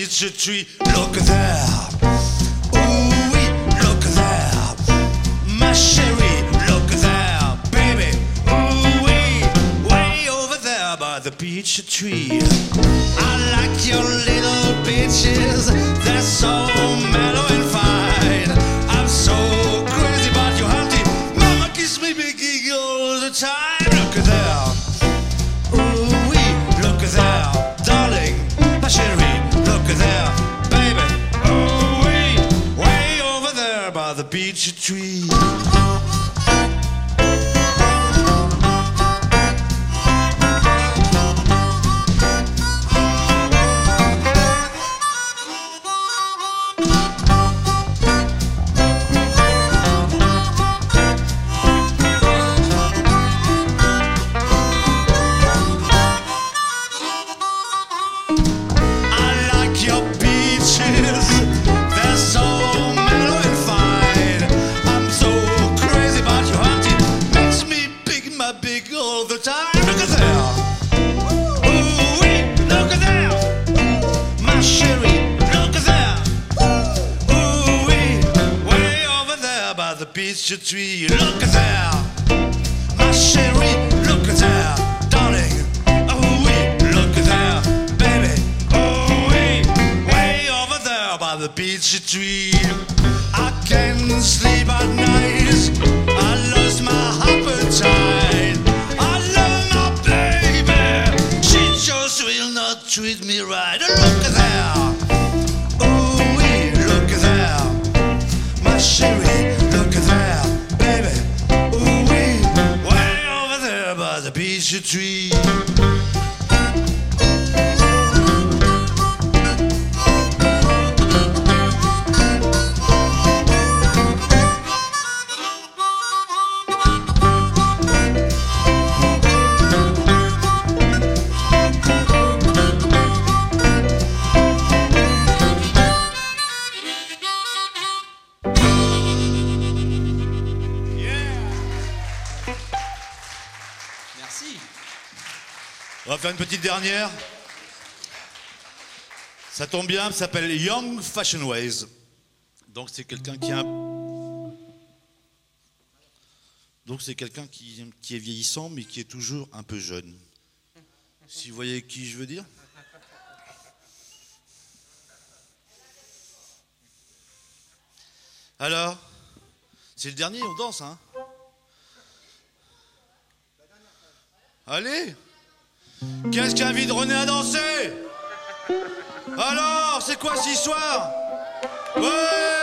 peach tree. Look there, ooh wee, look there, my cherry. Look there, baby, ooh wee, way over there by the peach tree. I like your little peaches, they're so mellow and fine. I'm so crazy about your hunty, mama kiss me big all the time. Look there, ooh wee, look there, darling, my cherry. Look there, baby, ooh wee, way over there by the peach tree. Peach tree, look there, my cherry, look there, darling, oh wee, look there, baby, oh wee, way over there by the peach tree. I can't sleep at night, I lost my appetite. I love my baby, she just will not treat me right. Look there, oh wee, look there, my cherry. The peach tree. On va faire une petite dernière. Ça tombe bien, ça s'appelle Young Fashion Ways. Donc c'est quelqu'un qui a qui est vieillissant mais qui est toujours un peu jeune. Si vous voyez qui je veux dire. Alors, c'est le dernier, on danse, hein? Allez! Qu'est-ce qui invite René à danser? Alors, c'est quoi cette histoire? Ouais!